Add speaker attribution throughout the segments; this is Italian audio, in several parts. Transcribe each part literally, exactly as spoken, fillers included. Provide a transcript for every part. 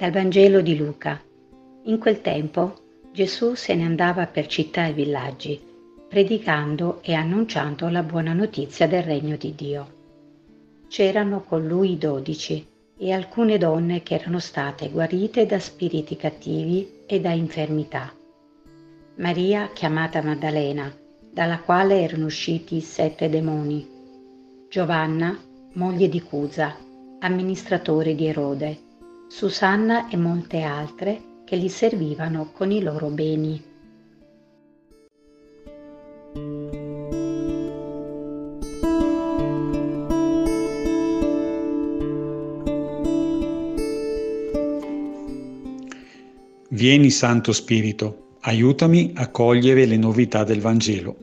Speaker 1: Dal Vangelo di Luca. In quel tempo Gesù se ne andava per città e villaggi, predicando e annunciando la buona notizia del regno di Dio. C'erano con lui i dodici e alcune donne che erano state guarite da spiriti cattivi e da infermità. Maria, chiamata Maddalena, dalla quale erano usciti sette demoni. Giovanna, moglie di Cusa, amministratore di Erode, Susanna e molte altre che gli servivano con i loro beni.
Speaker 2: Vieni Santo Spirito, aiutami a cogliere le novità del Vangelo.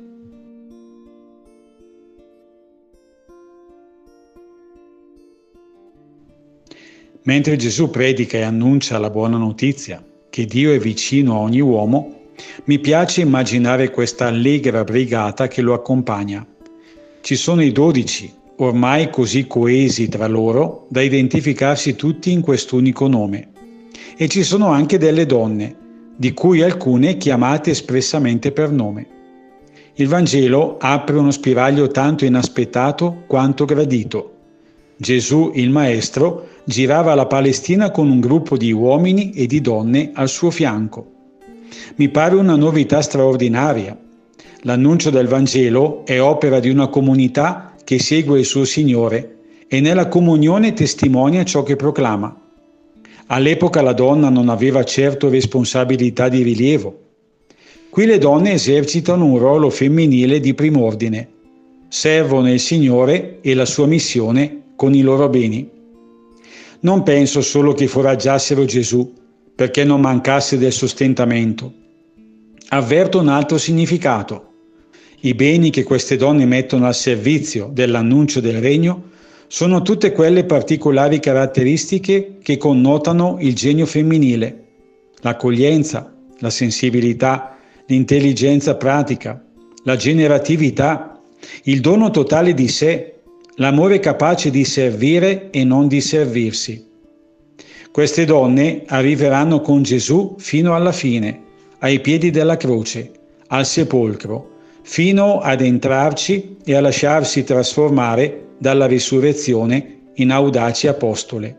Speaker 2: Mentre Gesù predica e annuncia la buona notizia, che Dio è vicino a ogni uomo, mi piace immaginare questa allegra brigata che lo accompagna. Ci sono i dodici, ormai così coesi tra loro da identificarsi tutti in quest'unico nome. E ci sono anche delle donne, di cui alcune chiamate espressamente per nome. Il Vangelo apre uno spiraglio tanto inaspettato quanto gradito. Gesù, il Maestro, girava la Palestina con un gruppo di uomini e di donne al suo fianco. Mi pare una novità straordinaria. L'annuncio del Vangelo è opera di una comunità che segue il suo Signore e nella comunione testimonia ciò che proclama. All'epoca la donna non aveva certo responsabilità di rilievo. Qui le donne esercitano un ruolo femminile di prim'ordine, servono il Signore e la sua missione con i loro beni. Non penso solo che foraggiassero Gesù perché non mancasse del sostentamento. Avverto un altro significato. I beni che queste donne mettono al servizio dell'annuncio del regno sono tutte quelle particolari caratteristiche che connotano il genio femminile: l'accoglienza, la sensibilità, l'intelligenza pratica, la generatività, il dono totale di sé, l'amore capace di servire e non di servirsi. Queste donne arriveranno con Gesù fino alla fine, ai piedi della croce, al sepolcro, fino ad entrarci e a lasciarsi trasformare dalla risurrezione in audaci apostole.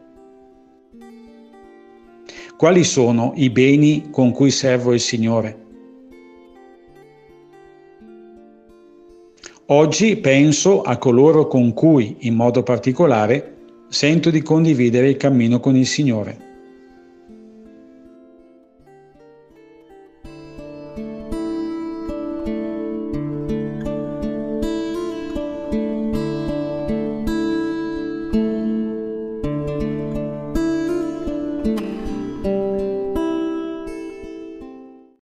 Speaker 2: Quali sono i beni con cui servo il Signore? Oggi penso a coloro con cui, in modo particolare, sento di condividere il cammino con il Signore.